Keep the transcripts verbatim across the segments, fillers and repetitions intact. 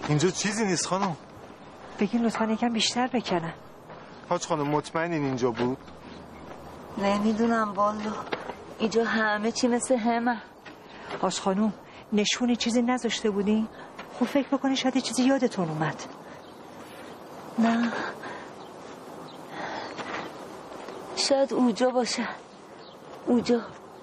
اینجا چیزی نیست خانم. بگین لطفا یکم بیشتر بکنن. حاج خانم مطمئنین اینجا بود؟ نمیدونم والا، اینجا همه چی مثل همه. حاج خانم نشونی چیزی نذاشته بودین؟ خب فکر بکنی شاید چیزی یادتون اومد. نه شاید اوجا باشه. اوجا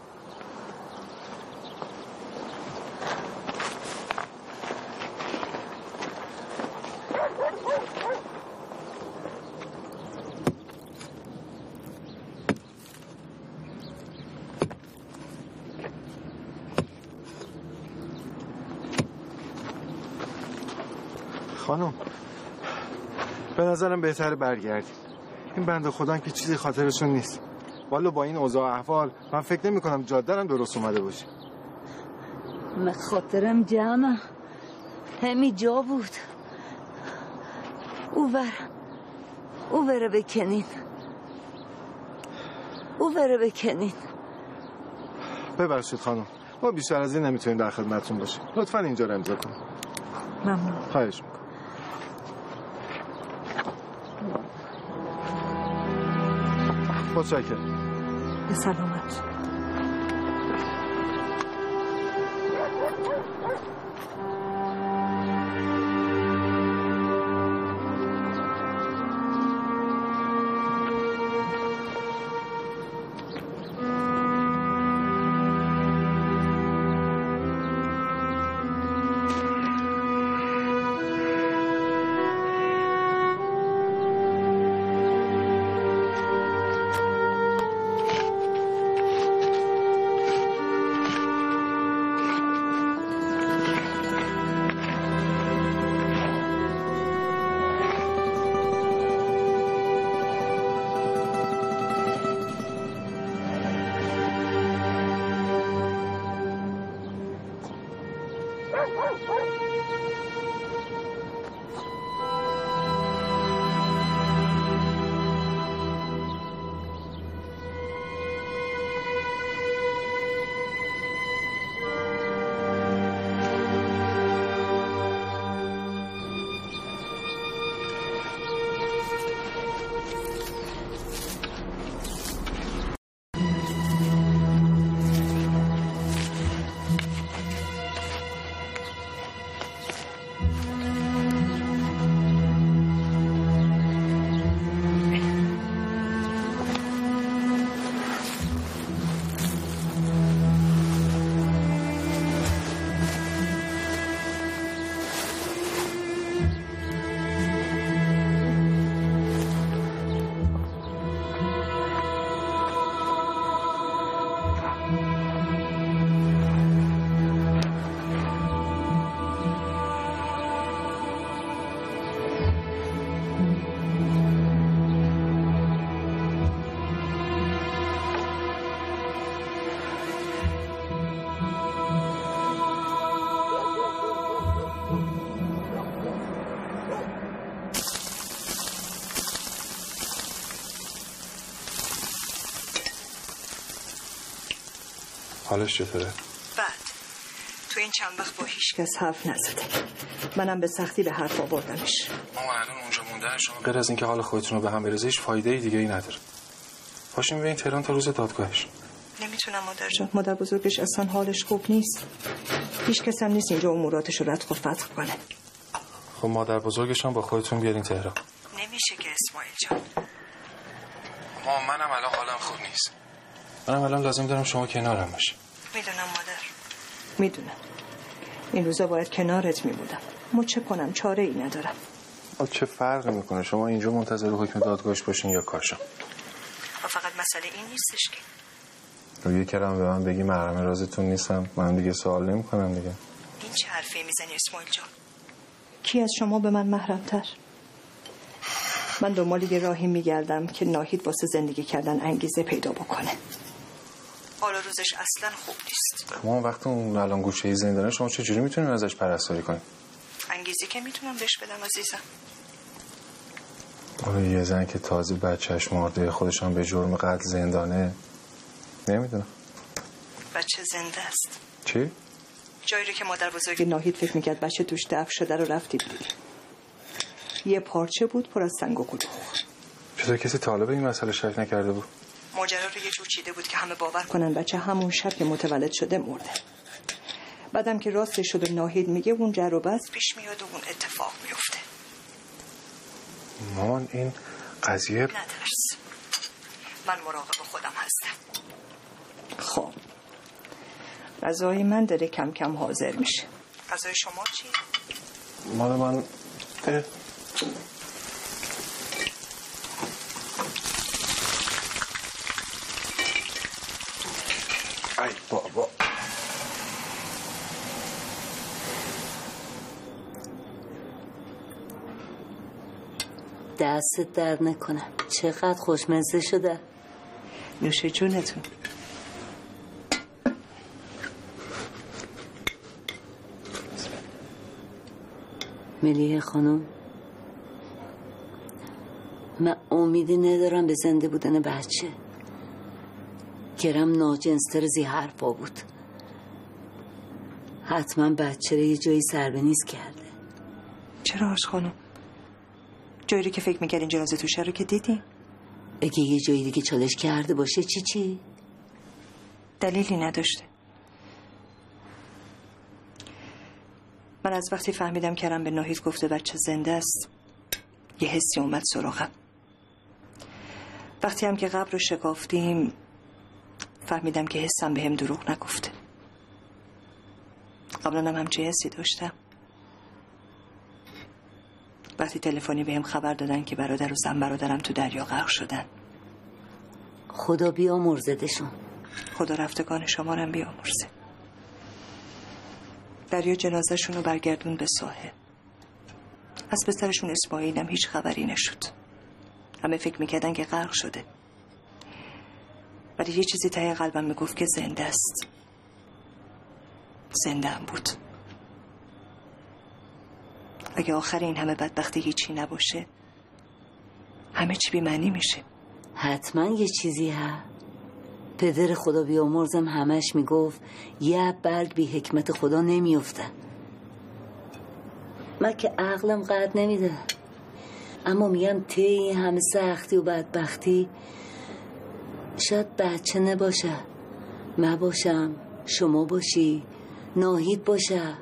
خانم به نظرم بهتره برگردیم. این بنده خدا که چیزی خاطرشون نیست. والا با این اوضاع احوال من فکر نمی کنم جاده‌ام درست اومده باشه. من خاطرم جمعه همی جا بود. او ور او وره بکنین او وره بکنین. ببخشید خانم ما بیشتر از این نمیتونیم در خدمتتون باشیم. لطفا اینجا رو امضا کنید. ممنون. خواهش میکنم. متشکرم. به سلامت. حالش چطوره؟ بعد تو این چند وقت با هیچ کس حرف نزده. منم به سختی به حرف آوردمش. اما الان اونجا موندن شما غیر از اینکه حال خودتون رو به هم بریزه هیچ فایده دیگه ای نداره. پاشیم بریم تهران تا روز دادگاهش. نمیتونم مادر جان. مادر بزرگش اصلا حالش خوب نیست. هیچ کس هم نیست اینجا اموراتش رو ردخ و فتح کنه. خب مادر بزرگش هم با خودتون بیارین تهران. نمیشه که اسماعیل جان. ما منم الان حالم خوب نیست. منم الان لازم دارم شما کنارم باشی. میدونم مادر. میدونم. این روزا باید کنارت میبودم. ما چه کنم؟ چاره ای ندارم. چه فرقی میکنه شما اینجا منتظر حکم دادگاهش باشین یا کاشم؟ و فقط مسئله این نیستش که روی کلام به من بگی محرم رازتون نیستم، من دیگه سوال نمیکنم دیگه. این چه حرفی میزنی اسماعیل جان؟ کی از شما به من محرم تر؟ من دنبال یه راهی میگردم که ناهید واسه زندگی کردن انگیزه پیدا بکنه. حالا روزش اصلا خوب نیست. ما وقتی اون الان گوشه‌ای زندانه شما چجوری میتونید ازش پرستاری کنید؟ انگیزه که میتونم بهش بدم عزیزم. آره یه زن که تازه بچهش مرده خودشان به جرم قتل زندانه. نمیدونم. بچه زنده است. چی؟ جایی رو که مادر بزرگ ناهید فکر میکرد بچه توش دفن شده رو رفتید دیدیم. یه پارچه بود پر از سنگ و کلوخ. چطور کسی طالب این مسئله شک نکرده بود؟ ماجرا رو یه جور چیده بود که همه باور کنن بچه همون شب که متولد شده مرده. بعدم که راستش شد و ناهید میگه اون جر و بس پیش میاد و اون اتفاق میفته. مامان این قضیه نترس، من مراقب خودم هستم. خب غذای من داره کم کم حاضر میشه. غذای شما چی؟ مال من اه. ای بابا دستت درد نکنه. چقدر خوشمزه شده. نوش جونتون. ملیحه خانم، من امیدی ندارم به زنده بودن بچه. گرم ناجنستر زی حرفا بود. حتما بچه رو یه جایی سر به نیز کرده. چرا آش خانم؟ جایی رو که فکر میکردین جنازه توشه رو که دیدین؟ اگه یه جایی دیگه چالش کرده باشه چی چی؟ دلیلی نداشته. من از وقتی فهمیدم کرم به ناهید گفته بچه زنده است یه حسی اومد سراغم. وقتی هم که قبر رو شکافتیم فهمیدم که حسم به هم دروغ نگفته. قبلا هم همچه حسی داشتم. وقتی تلفنی به هم خبر دادن که برادر و زن برادرم تو دریا غرق شدن. خدا بیامرزدشون. خدا رفتگان شما رو هم بیامرزه. دریا جنازه‌شون رو برگردون به ساحل. از پسرشون اسماعیل هم هیچ خبری نشد. همه فکر میکردن که غرق شده. ولی یه چیزی ته قلبم میگفت که زنده است. زنده هم بود. اگه آخر این همه بدبختی هیچی نباشه همه چی بی معنی میشه. حتما یه چیزی ها. پدر خدا بیامرزم همش میگفت یه برگ بی حکمت خدا نمیفته. من که عقلم قد نمیده، اما میگم تی این همه سختی و بدبختی شاید بچه نباشه، من باشم، شما باشی، ناهید باشه.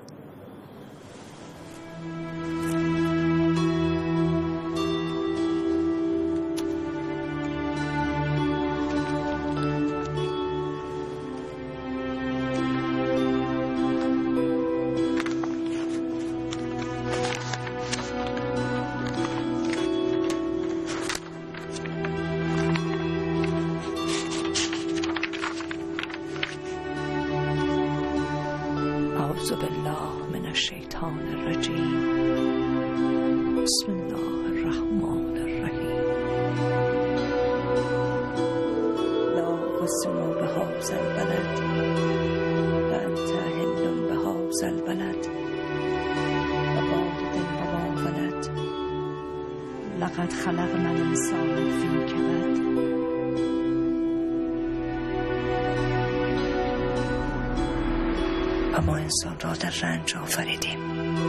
اعوذ بالله من الشیطان الرجیم. بسم الله الرحمن الرحیم. لا اقسم بهذا البلد وانت حل بهذا البلد ووالد وما ولد لقد خلقنا الانسان فی کبد. اما انسان را در رنج آفریدیم.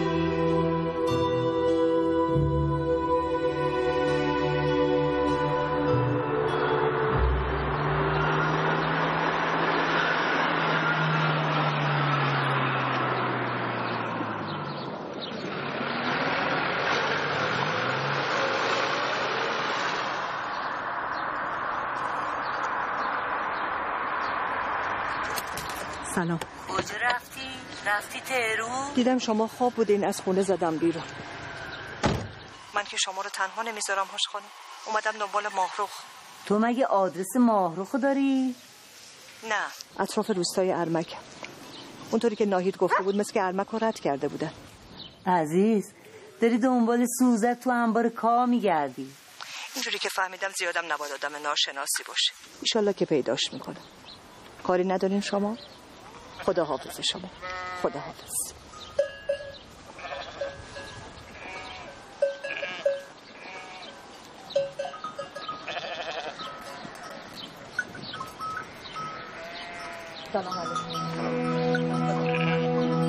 سلام. کجا رفتی؟ رفتی تهرون؟ دیدم شما خواب بودین از خونه زدم بیرون. من که شما رو تنها نمیذارم هاش خانم. اومدم دنبال ماهرخ. تو مگه آدرس ماهرخو داری؟ نه، اطراف روستای ارمک. اونطوری که ناهید گفته بود مثل که ارمک رو رد کرده بودن. عزیز داری دنبال سوزک تو انبار کا میگردی. اینجوری که فهمیدم زیادم نباید آدم ناشناسی باشه. ایشالله که پیداش میکنم. کاری ندارین شما؟ خدا حافظ شما. خدا حافظ. سلام علیکم.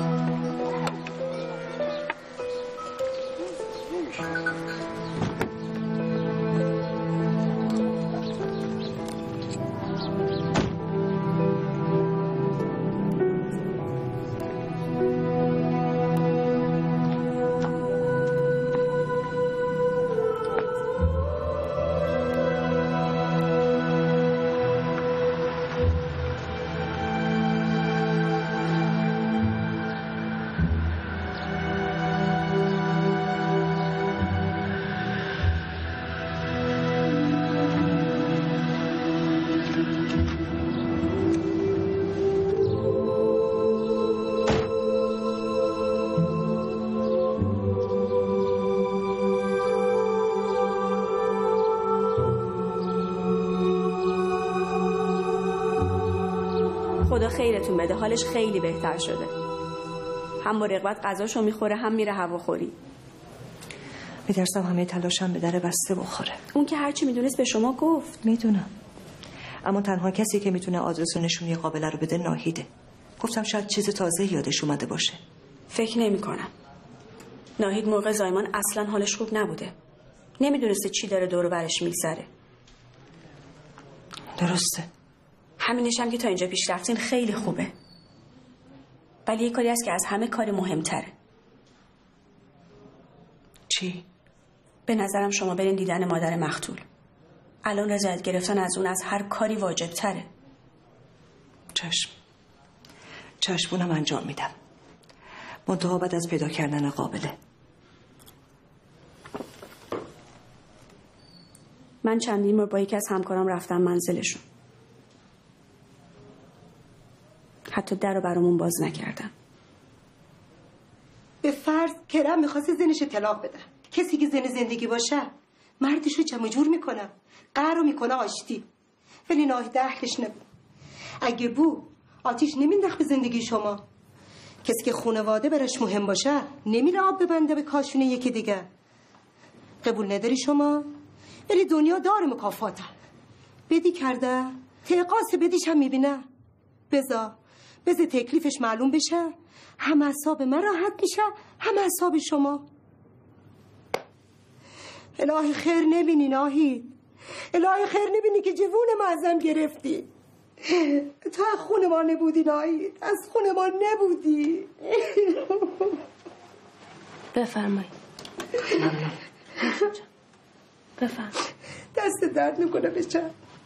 خدا خیرتون بده، حالش خیلی بهتر شده. هم مراقبت غذاشو میخوره، هم میره هواخوری. میترسم همه تلاشم به در بسته بخوره. اون که هرچی میدونست به شما گفت. میدونم، اما تنها کسی که میتونه آدرس و نشونی قابله رو بده ناهیده. گفتم شاید چیز تازه یادش اومده باشه. فکر نمی کنم. ناهید موقع زایمان اصلا حالش خوب نبوده. نمیدونسته چی داره دور و برش میگذره. درسته. همینش هم که تا اینجا پیش رفتین خیلی خوبه. ولی یه کاری هست که از همه کاری مهمتره. چی؟ به نظرم شما برین دیدن مادر مقتول. الان رضایت گرفتن از اون از هر کاری واجب تره. چشم چشمونم انجام میدم، منتها بعد از پیدا کردن قابله. من چندین بار با یکی از همکارام رفتم منزلشون. حتی در رو برامون باز نکردن. به فرض کرم میخواسته زنش طلاق بدن. کسی که زن زندگی باشه مردش رو جمع جور میکنه، قهر رو میکنه آشتی. ولی ناهید اهلش نبود. اگه بود آتیش نمینداخت به زندگی شما. کسی که خانواده براش مهم باشه نمیره آب ببنده به کاشونه یکی دیگه. قبول نداری شما؟ ولی دنیا داره مکافاته. بدی کرده تقاس بدیش هم میبینه. بذار بذار تکلیفش معلوم بشه، هم اعصاب من راحت میشه هم اعصاب شما. الهی خیر نبینی ناهید، الهی خیر نبینی که جوون معظم گرفتی. تو از خونه ما نبودی ناهید، از خونه ما نبودی. بفرمایید. ممنون. بفرم. دست درد نکنه بچه.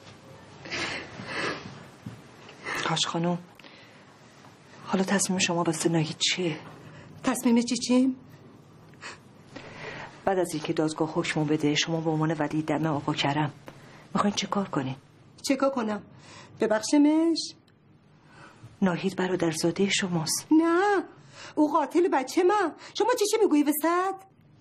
کاش خانم، حالا تصمیم شما واسه ناهید چیه؟ تصمیم چی چیم؟ بعد از اینکه دادگاه حکمو بده شما به عنوان ولی دم آقا کرم میخواین چه کار کنین؟ چه کار کنم؟ ببخشمش؟ ناهید برادرزاده شماست. نه، او قاتل بچه من. شما چی چی میگویی وسط؟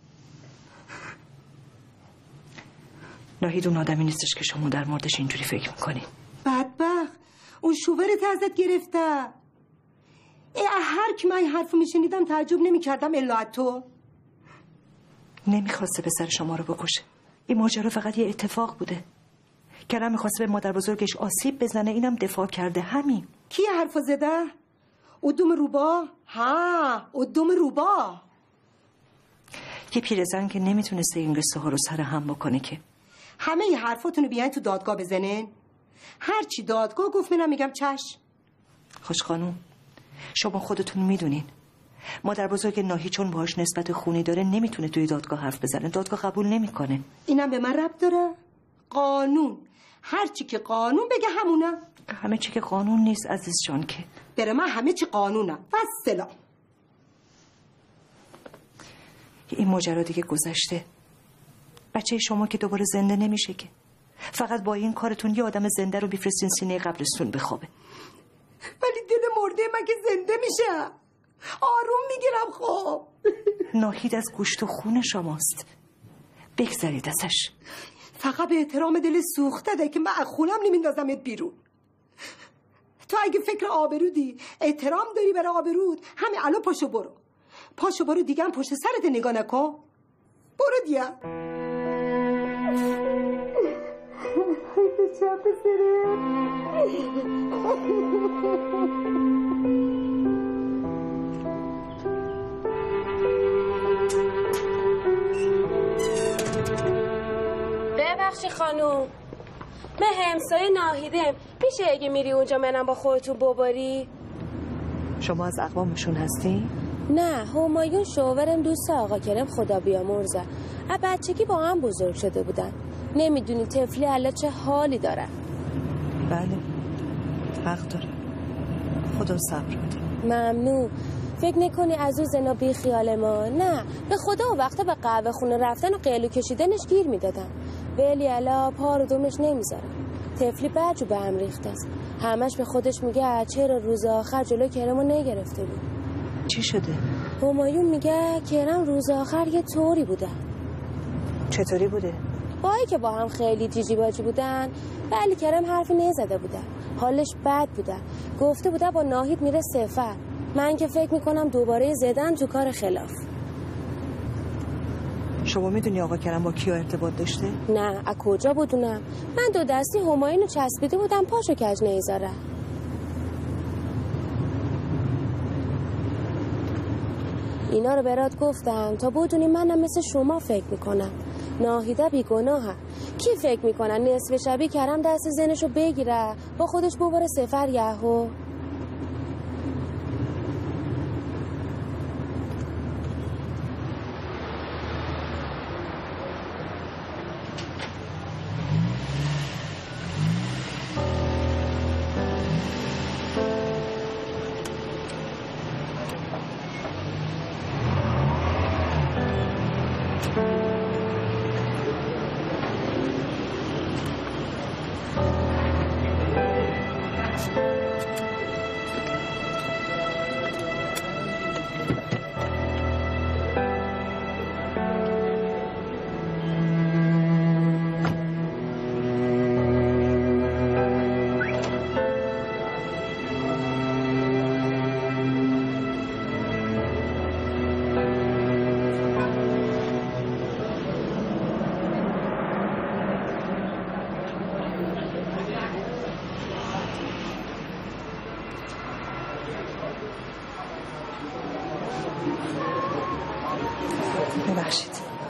ناهید اون آدمی نیستش که شما در موردش اینجوری فکر میکنین. بدبخت، اون شوورت ازت گرفته. ای هر کی من این حرفو میشنیدم تعجب نمیکردم الا تو. نمیخواسته پسر شما رو بکشه. این ماجرا فقط یه اتفاق بوده. کرم میخواسته به مادر بزرگش آسیب بزنه، اینم دفاع کرده. همین. کی حرفو زده؟ ادوم روبا؟ ها، ادوم روبا. یه پیرزن که نمیتونسته این قصه ها رو سر هم بکنه که. همه ی حرفاتونو بیاین تو دادگاه بزنین. هرچی دادگاه گفت منم میگم چشم. خوش خانوم، شما خودتون میدونین مادر بزرگ ناهید چون باهاش نسبت خونی داره نمیتونه توی دادگاه حرف بزنه. دادگاه قبول نمیکنه. اینم به من ربط داره؟ قانون، هرچی که قانون بگه همونه. همه چی که قانون نیست عزیز جان که. بره من همه چی قانونم. والسلام. این ماجرا دیگه گذشته. بچه شما که دوباره زنده نمیشه که. فقط با این کارتون یه آدم زنده رو بیفرستین سینه قبرستون بخوابه. ولی دل مرده من که زنده میشه. آروم میگیرم. خب ناهید از گوشت و خون شماست، بگذارید ازش. فقط به احترام دل سوخته ده که من از خونم نمیندازمت بیرون. تو اگه فکر آبرودی، احترام داری برای آبرود، همین الان پاشو برو. پاشو برو دیگه هم پشت سرت نگاه نکن. برو دیگه. چپ سره. خانوم من همسایه ناهیدم، میشه اگه میری اونجا منم با خودتون ببری؟ شما از اقوامشون هستی؟ نه، همایون شوورم دوست آقا کرم خدا بیامرزه. از بچگی با هم بزرگ شده بودن. نمیدونی طفلی الان چه حالی داره. بله حق داره. خدا صبر بده. ممنون. فکر نکنی از اون زنا بی خیال ما؟ نه، به خدا و وقتا به قهوه خونه رفتن و قیلو کشیدنش گیر میدادم، ولی الا پا رو دومش نمیذارم. طفلی بجو به هم ریخته است. همش به خودش میگه چرا روز آخر جلو کرمو نگرفته بود. چی شده؟ همایون میگه کرم روز آخر یه طوری بوده. چطوری بوده؟ باید که با هم خیلی جیجی باجی بودن، ولی کرم حرفی نزده بوده. حالش بد بوده. گفته بوده با ناهید میره سفر. من که فکر میکنم دوباره زدن تو کار خلاف. شما میدونی آقا کرم با کیا ارتباط داشته؟ نه، از کجا بدونم؟ من دو دستی همایونو چسبیده بودم پاشو کج نیزاره. اینا رو برات گفتم تا بدونی منم مثل شما فکر میکنم. ناهیده بیگناهه. کی فکر میکنن نصف شبی کرم دست زنشو بگیره با خودش ببره سفر یهو؟ ببخشید.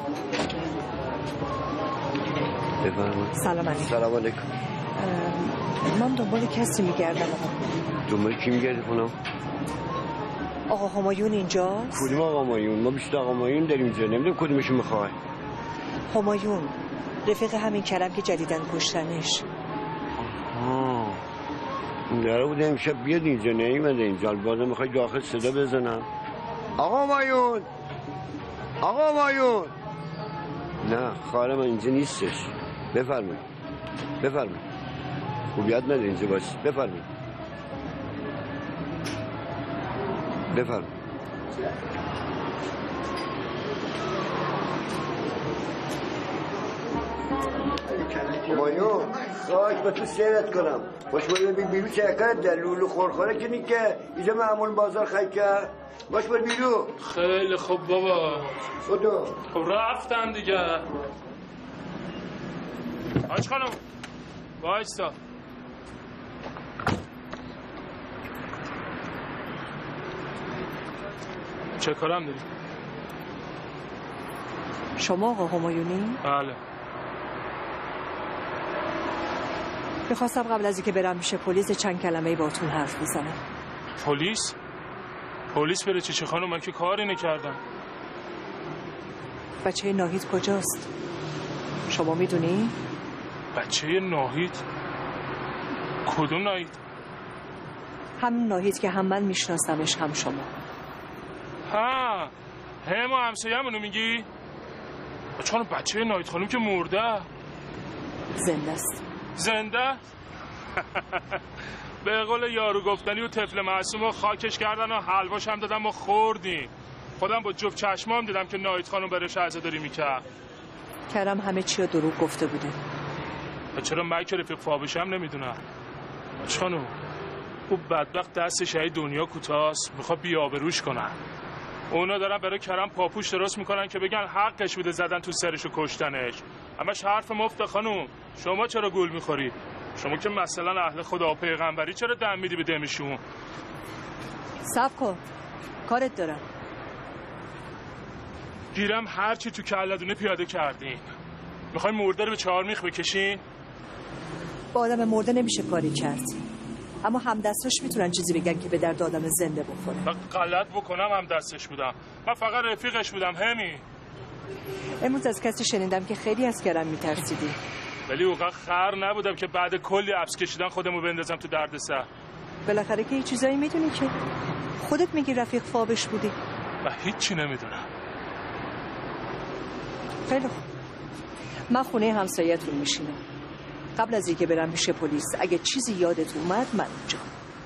بفرمایید. سلام علیکم. سلام علیکم. من دنبال کسی میگردم آقا. دنبال کی میگردی خانم؟ آقا همایون اینجاست؟ کدوم آقا همایون؟ ما بیشتر آقا همایون داریم اینجا. نمیدونم کدومشو میخوای. همایون رفیق همین کرم که جدیدن کشتنش. آها. نره بوده امشب بیاد اینجا، نیومده اینجا. البته میخوای داخل صدا بزنم. آقا همایون. آقا همایون. نه خواهر من اینجا نیستش. بفرمایید. بفرمایید. خوبیت نده اینجا باشی. بفرمایید. بفرمایید. همایون خواهش با تو سیرت کنم. باش باید بی بیرو چکرت در لولو خورخوره کنی که اینجا معمول بازار خیلی کرد. باش باید بیرو. خیلی خوب بابا. خودو خب رفتن دیگه. آج خانم بایستا. چه کارم داری؟ شما آقا همایونی؟ بله. میخواستم قبل از اینکه برم میشه پلیس چند کلمه باتون حرف بزنم. پلیس؟ پلیس بره چه چه خانم؟ من که کاری نکردم. بچه ناهید کجاست؟ شما میدونی؟ بچه ناهید؟ کدوم ناهید؟ همون ناهید که هم من میشناسمش هم شما. ها همه همسایه همونو میگی؟ چون بچه ناهید خانم که مرده. زنده است. زنده؟ به قول یارو گفتنی و طفل معصوم رو خاکش کردن و حلواش هم دادم و خوردیم. خودم با جفت چشمام دیدم که ناهید خانم برش عزاداری میکرد. کرم همه چی رو دروغ گفته بوده. و چرا من که رفیق فابشم نمیدونم؟ خانم او بدبخت دستش ای دنیا کوتاست، میخواد بیابروش کنن. اونا دارن برای کرم پاپوش درست میکنن که بگن حقش بوده زدن تو سرش و کشتنش. همش حرف مفت خانم. شما چرا گول میخوری؟ شما که مثلا اهل خدا و پیغمبری چرا دم میدی به دمشون؟ صبر کن کارت دارم. گیرم هرچی تو کلدونه پیاده کردین. میخوای مرده رو به چهار میخ بکشین؟ با آدم مرده نمیشه کاری کرد، اما همدستاش میتونن چیزی بگن که به درد آدم زنده بخوره. من غلط بکنم هم دستش بودم، من فقط رفیقش بودم. همی امروز از کسی شنیدم که خیلی از کرم میترسیدی. ولی اوقات خر نبودم که بعد کلی عبس کشیدن خودمو بندازم تو درد سر. بالاخره که یه چیزایی میدونی که خودت میگی رفیق فابش بودی. و هیچی نمیدونم. خیلی خوب، من خونه همسایه‌تون میشینم. قبل از اینکه برم پیش پلیس اگه چیزی یادت اومد من اونجا.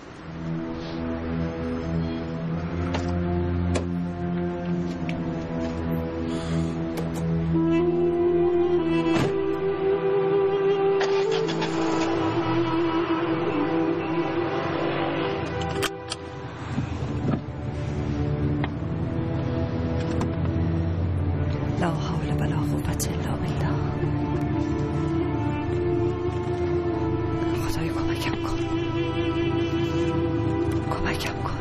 لا حول ولا قوة الا بالله. خدای کمکم کن، کمکم کن.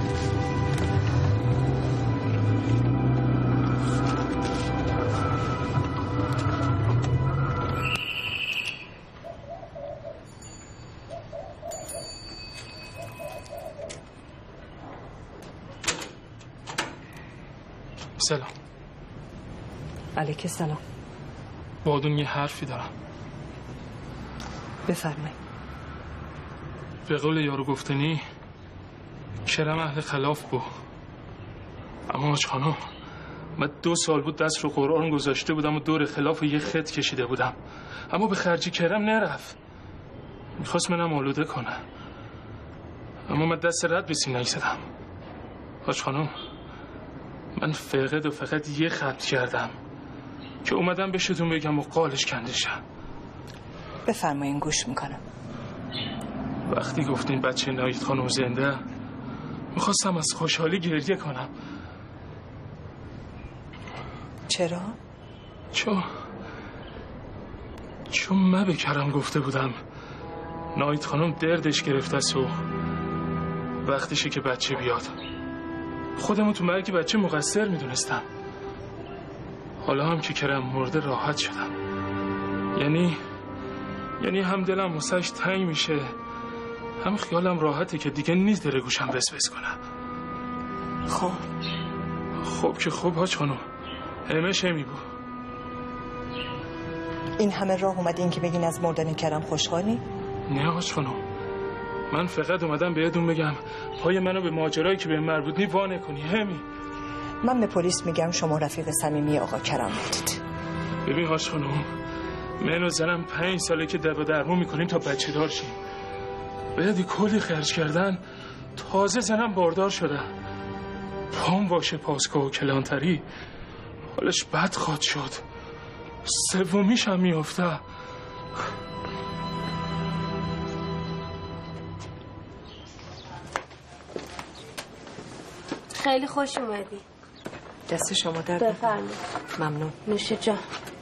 سلام. علیک سلام. بادون یه حرفی دارم. بفرمایید. به قول یارو گفتنی کرم اهل خلاف بود، اما حاج خانم من دو سال بود دست رو قرآن گذاشته بودم و دور خلاف یه خط کشیده بودم، اما به خرجی کرم نرفت. میخواست منم آلوده کنه، اما من دست رد به سینه زدم. حاج خانم من فقط و فقط یه خط کردم که اومدم بهشتون بگم و قالش کنده شم. بفرمایین گوش میکنم. وقتی گفتین بچه ناهید خانم زنده، میخواستم از خوشحالی گریه کنم. چرا؟ چون چون من به کرم گفته بودم ناهید خانم دردش گرفته است و وقتشه که بچه بیاد. خودمو تو مرگ بچه مقصر میدونستم. حالا هم که کرم مرده راحت شدم. یعنی یعنی هم دلم واسش تنگ میشه، هم خیالم راحته که دیگه نیست داره گوشم وسوس کنم. خب خب که خوب حاج خانم، همش همی بود. این همه راه اومدین که بگین از مردن کرم خوشحالی؟ نه حاج خانم، من فقط اومدم بهتون بگم پای منو به ماجرایی که به مربوط نی وا نکنی. همی من به پلیس میگم شما رفیق صمیمی آقا کرم بودید. ببین حاج خانم، من و زنم پنج ساله که دب و درمون میکنیم تا بچه دار شیم. بعدی کلی خرج کردن، تازه زنم باردار شده. پام باشه پاسگاه و کلانتری، حالش بد خواد شد. سومیش هم میافته. خیلی خوش اومدی. دست شما درد. بفرمایید. ممنون. نوش جان.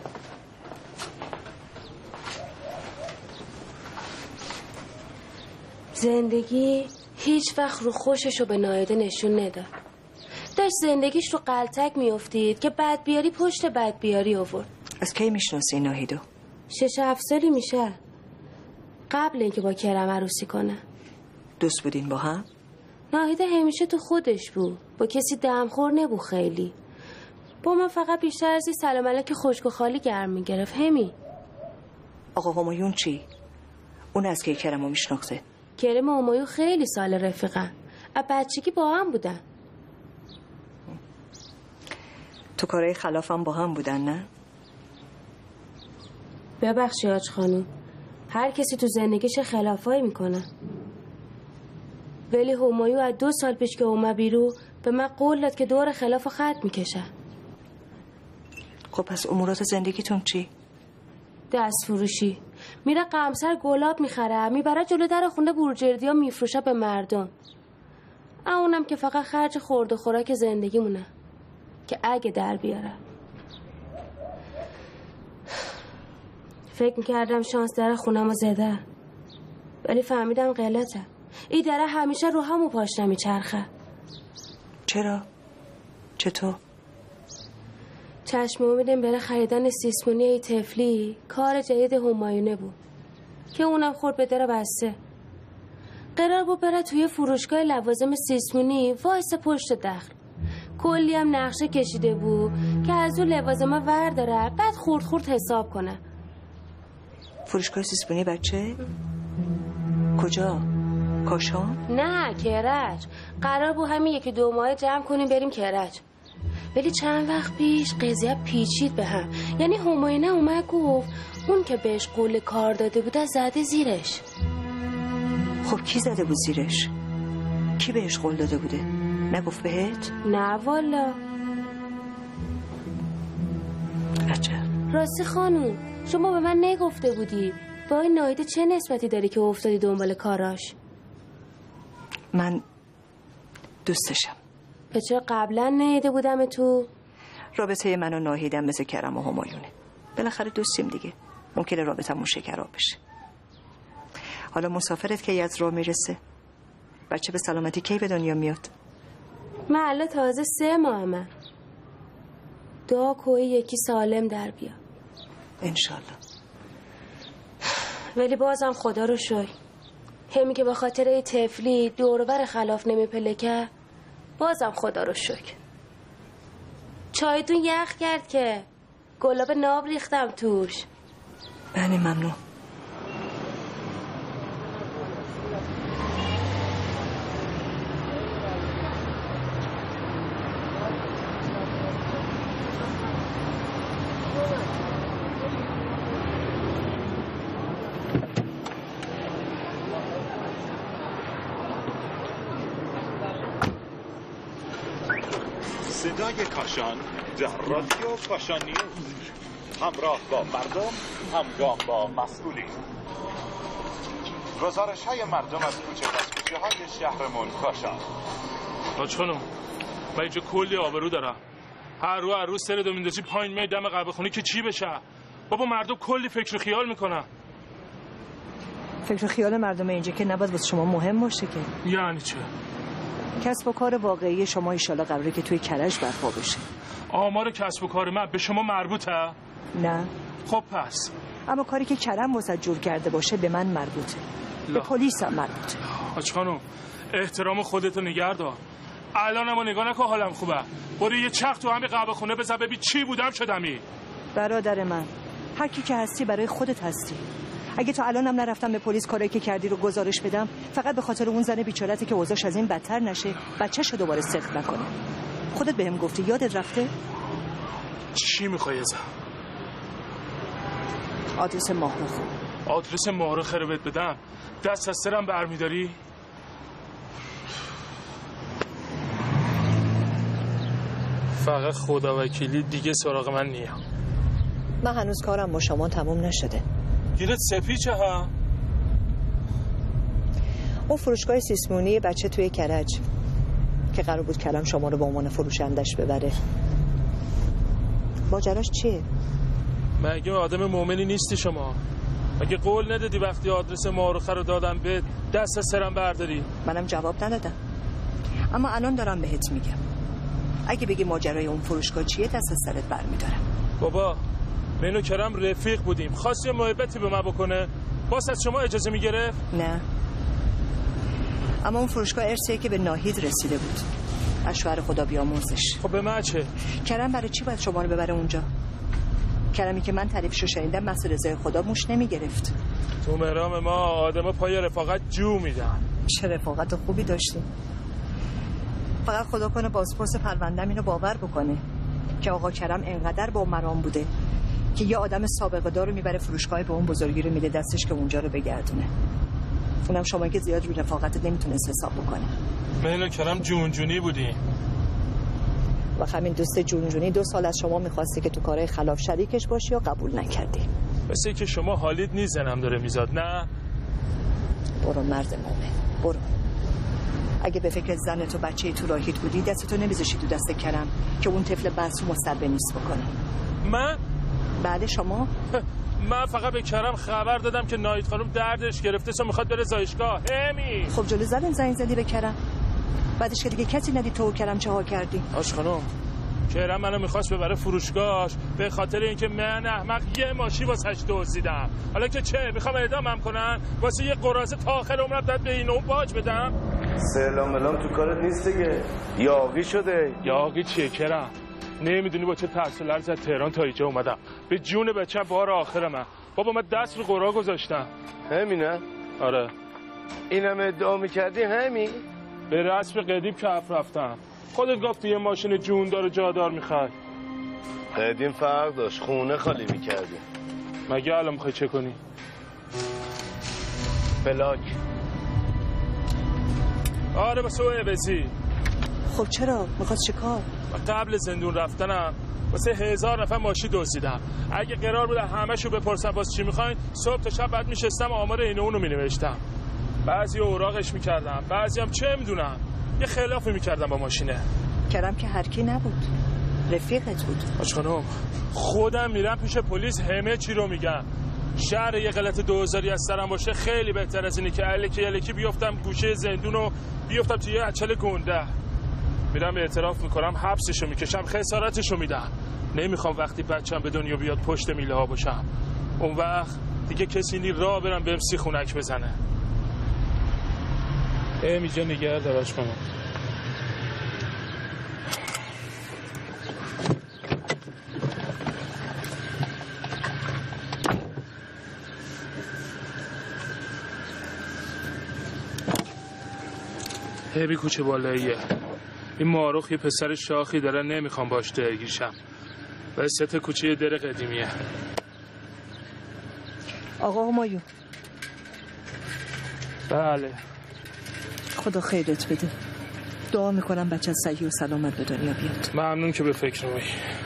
زندگی هیچ وقت رو خوشش رو به ناهیده نشون نداد. داشت زندگیش رو قلتک میافتید که بد بیاری پشت بد بیاری آورد. از کی میشناسی ناهیدو؟ شش هفت سالی میشه، قبل اینکه با کرم عروسی کنه. دوست بودین با هم؟ ناهیده همیشه تو خودش بود، با کسی دمخور نبود خیلی. با من فقط بیشتر از این سلام علیک خشک و خالی گرم میگرفت. همی. آقا همایون چی؟ اون از کی کرمو میشناخته؟ کرم و همایون خیلی سال رفیقن، از بچگی با هم بودن. تو کارهای خلافم با هم بودن نه؟ ببخشی حاج خانم، هر کسی تو زندگیش خلافایی میکنه. ولی همایون از دو سال پیش که اومد بیرو به من قول داد که دور خلاف خط میکشه. خب پس امورات زندگیتون چی؟ دست فروشی. میره قمصر گلاب میخره، میبره جلو در خونه بورجردی ها میفروشه به مردم. اونم که فقط خرج خورد و خوراک زندگی مونه که اگه در بیاره. فکر میکردم شانس داره خونمو زده، ولی فهمیدم غلطه. این داره همیشه رو همو پاش نمیچرخه. چرا؟ چطور؟ چشم امیدم برای خریدن سیسمونی طفلی کار جدید همایونه بود که اونم خورد به در بسته. قرار بود بره توی فروشگاه لوازم سیسمونی وایس پشت دخل. کلی هم نقشه کشیده بود که از اون لوازم ورداره بعد خورد خورد حساب کنه. فروشگاه سیسمونی بچه؟ کجا؟ کاشان؟ نه کرج. قرار بود همین یکی دو ماه جمع کنیم بریم کرج. ولی چند وقت پیش قضیه پیچید به هم. یعنی همایونه اومد گفت اون که بهش قول کار داده بود زده زیرش. خب کی زده بود زیرش؟ کی بهش قول داده بوده؟ نگفت بهت؟ نه والا. عجب. راستی خانوم شما به من نگفته بودی با این ناهید چه نسبتی داری که افتادی دنبال کاراش؟ من دوستشم. به چرا قبلا نیده بودم تو؟ رابطه من و ناهیدم مثل کرم و همایونه. بالاخره دوستیم دیگه. ممکنه رابطمون شکراب بشه. حالا مسافرت کی از راه میرسه؟ بچه به سلامتی کی به دنیا میاد؟ من الان تازه سه ماهمه. دعا کوی یکی سالم در بیا انشالله. ولی بازم خدا رو شکر همی که به خاطر ای طفلی دورور خلاف نمیپلکه بازم خدا رو شکر. چایتون یخ کرد که گلاب ناب ریختم توش. بله ممنون. صدای کاشان در رادیو کاشان نیوز، همراه با مردم، همگام با مسئولین. گزارش های مردم از کوچه از کوچه های شهرمون کاشان. حاج خانم من اینجا کلی آبرو دارم. هر رو هر روز سر دو میندازی پایین می دم قهوه خونه که چی بشه؟ بابا مردم کلی فکر و خیال میکنن. فکر و خیال مردم اینجا که نباید واسه شما مهم باشه که. یعنی چه؟ کسب و کار واقعی شما ایشالا قراره که توی کرج برپا بشه. آمار کسب و کار من به شما مربوطه؟ نه. خب پس اما کاری که کرم واسه جور کرده باشه به من مربوطه. لا. به پلیس هم مربوطه. حاج خانم احترام خودتو نگه دار. الانمو نگاه نکن حالم خوبه. برو یه چرخ تو همین قهوه خونه بزن ببین چی بودم شدمی. برادر من هر کی که هستی برای خودت هستی. اگه تا الانم نرفتم به پلیس کاری که کردی رو گزارش بدم فقط به خاطر اون زن بیچاره‌ای که اوضاعش از این بدتر نشه بچه‌شو دوباره سخت نکنه. خودت بهم گفتی یادت رفته؟ چی میخوای ازم؟ آدرس ماهرخ. آدرس ماهرخ رو بهت بدم دست از سرم برمیداری؟ فقط خدا وکیلی دیگه سراغ من نیا. من هنوز کارم با شما تموم نشده. گیرت سپیچه ها؟ اون فروشگاه سیسمونی بچه توی کرج که قرار بود کلم شما رو به عنوان فروشندش ببره ماجراش چیه؟ مگه آدم مومنی نیستی شما؟ مگه قول ندادی وقتی آدرس ماهرخه رو دادم به دست از سرم برداری؟ منم جواب ندادم اما الان دارم بهت میگم اگه بگی ماجرای اون فروشگاه چیه دست از سرت برمیدارم. بابا من و کرم رفیق بودیم خواست یه محبتی به من بکنه باز از شما اجازه میگرفت؟ نه اما اون فروشگاه ارسیه که به ناهید رسیده بود از شوهر خدا بیامرزش. خب به من چه؟ کرم برای چی باید شما رو ببره اونجا؟ کرمی که من تعریفشو شنیدم مثل رضای خدا موش نمیگرفت. تو مهرام ما آدم پای رفاقت جو میدن. چه رفاقت خوبی داشتیم. فقط خدا کنه بازپرس پروندم اینو باور بکنه که آقا کرم انقدر با مرام بوده که یه آدم سابقه دار رو میبره فروشگاه به اون بزرگی رو میده دستش که اونجا رو بگردونه. اونم شما که زیاد رو رفاقتت نمیتونست حساب بکنه. من و کرم جونجونی بودیم و همین دوست جونجونی دو سال از شما میخواسته که تو کارهای خلاف شریکش باشی و قبول نکردی. مثل که شما حالیت نیست زنم داره میزاد نه؟ برو مرد مومن برو. اگه به فکر زن تو بچه تو راهیت بودی دستتو نمیذاشی تو دست کرم که اون طفل برسوم و سر به نیست بکنی. من؟ بعد شما؟ من فقط به کرم خبر دادم که ناهید خانم دردش گرفته سو میخواد بره زایشگاه. همی خب جلو زدن زنگ زدی به کرم بعدش که دیگه کسی ندید تو و کرم چه ها کردی؟ آش خانم کرم منو میخواست ببره فروشگاهش به خاطر اینکه من احمق یه ماشی واسش دزدیدم. حالا که چه میخوام اعدامم کنن واسه یه قراضه تا آخر عمرم داد به اینو باج بدم؟ سلام الان تو کارت نیست دیگه. یاقی شده. یاقی چیه کرم؟ نمیدونی با چه ترس و لرز از تهران تا اینجا اومدم. به جون بچه‌م بار آخر من. بابا من دست رو قرار گذاشتم. همینه؟ آره. اینم ادعا میکردی همین؟ به رسم قدیم کف رفتم. خودت گفتی یه ماشین جوندار و جادار میخوای. قدیم فرق داشت، خونه خالی میکردی. مگه الان میخوای چه کنی؟ بلاک. آره واسه عوضی. خب چرا؟ میخواد چیکار؟ قبل زندون رفتنم واسه هزار نفر ماشین دزدیدم. اگه قرار بود همه‌شو بپرسم واسه چی میخواین، صبح تا شب بعد میشستم آمار اینو اونو مینوشتم. بعضی اوراقش میکردم، بعضی هم چه میدونم یه خلافی میکردم با ماشینه. کرم که هرکی نبود، رفیقت بود. آج خانم خودم میرم پیش پلیس همه چی رو میگم. شهر یه غلط دوزاری از سرم باشه خیلی بهتر از اینه که الکی الکی بیفتم گوشه زندون و بیفتم توی یه اچل گنده. میرم اعتراف میکنم، حبسشو میکشم، خسارتشو میدم. نمیخوام وقتی بچم به دنیا بیاد پشت میله ها باشم. اون وقت دیگه کسی نی راه برم بهم سی خونک بزنه. اینجا نگه دارش کنم. هبی کوچه بالاییه. این معارخ یه پسر شاخی داره، نمیخوام باش درگیرشم. وسط کوچه یه در قدیمیه. آقا همایون. بله. خدا خیرت بده. دعا میکنم بچه صحیح و سلامت به دنیا بیاد. ممنون که به فکر روی.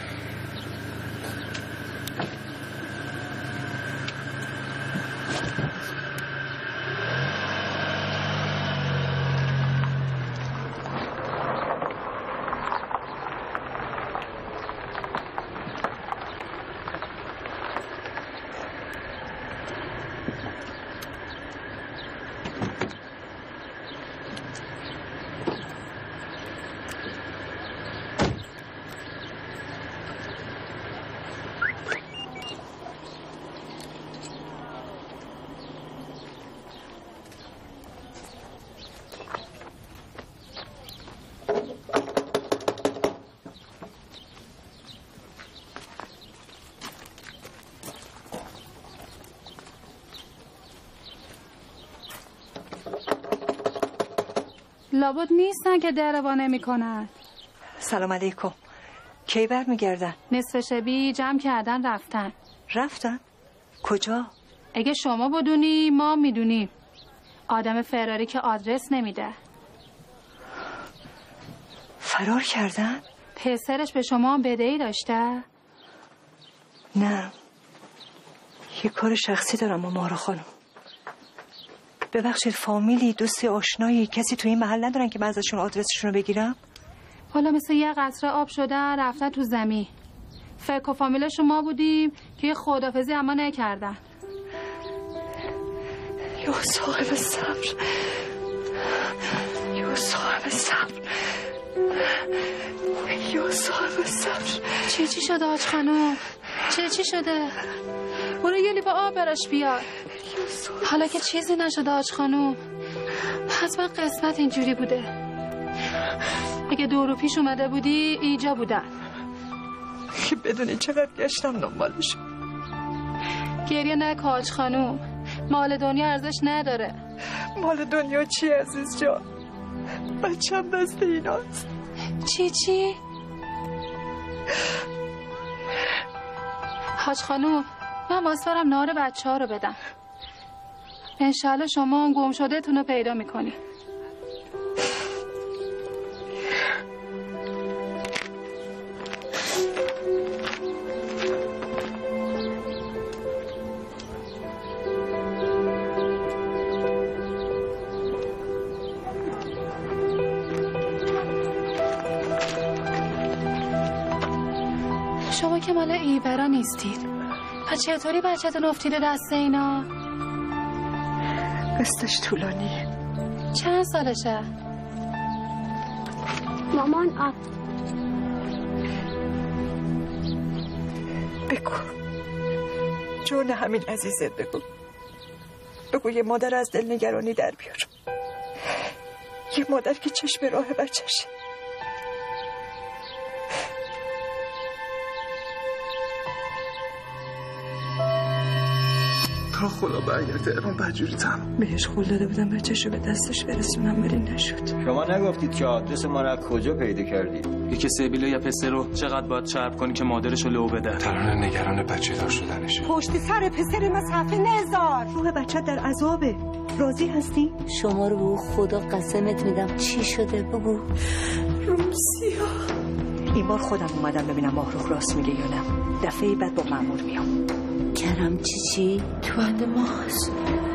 لابد نیستن که در وا نمی‌کنن. سلام علیکم. کی برمیگردن؟ نصف شبی جمع کردن رفتن. رفتن؟ کجا؟ اگه شما بدونی ما میدونیم. آدم فراری که آدرس نمیده. فرار کردن؟ پسرش به شما بدهی داشته؟ نه. یه کار شخصی دارم با مارو خانم. ببخشید فامیلی، دوستی، آشنایی، کسی تو این محل ندارن که من ازشون آدرسشون رو بگیرم؟ حالا مثل یه قطره آب شدن رفتن تو زمین. فکر و فامیلش ما بودیم که یه خدافزی اما نکردن. یا صاحب صبر، یا صاحب صبر، یا صاحب صبر. چه چی شده آج خانم؟ چه چی شده؟ برو یه لیوان آب براش بیار. حالا که چیزی نشده آج خانم، حتما قسمت اینجوری بوده. اگه دورو پیش اومده بودی اینجا بودن. که بدونی چقدر گشتم دنبالش. گریه نکن آج خانم، مال دنیا ارزش نداره. مال دنیا چی عزیز جان؟ بچم دست ایناست. چی چی؟ حاج خانوم من ماسفرم نهار بچه ها رو بدم. انشالله شما اون گم شده تون رو پیدا میکنی. شما که مال ایبرا نیستید. پس چطوری بچه‌تون افتیده دست اینا؟ قصدش طولانیه. چند سالشه؟ مامان آب. بگو جون همین عزیزت بگو بگو یه مادر از دل نگرانی در بیار، یه مادر که چشم راه بچه‌شه. تا خدا برگرد تهران بدجوری تمام. بهش قول داده بودم بچه‌شو به دستش برسونم ولی نشد. شما نگفتید که آدرس ما رو از کجا پیدا کردید؟ یکی سبیل یا پسر رو چقدر باید چرب کنی که مادرشو لو بده؟ ترانه نگران بچه دار شدنشه. پشت سر پسر ما صفحه نزار. روح بچه در عذابه. راضی هستی؟ شما رو به خدا قسمت میدم. چی شده بگو. روسیا این بار خودم اومدم ببینم ماهروخ راست میگه یا نه. دفعه بعد با مأمور میام. کرم چی چی؟ تو بند ماست.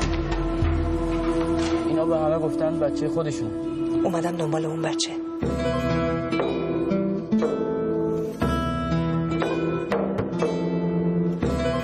اینا به همه گفتن بچه خودشون. اومدم دنبال اون بچه.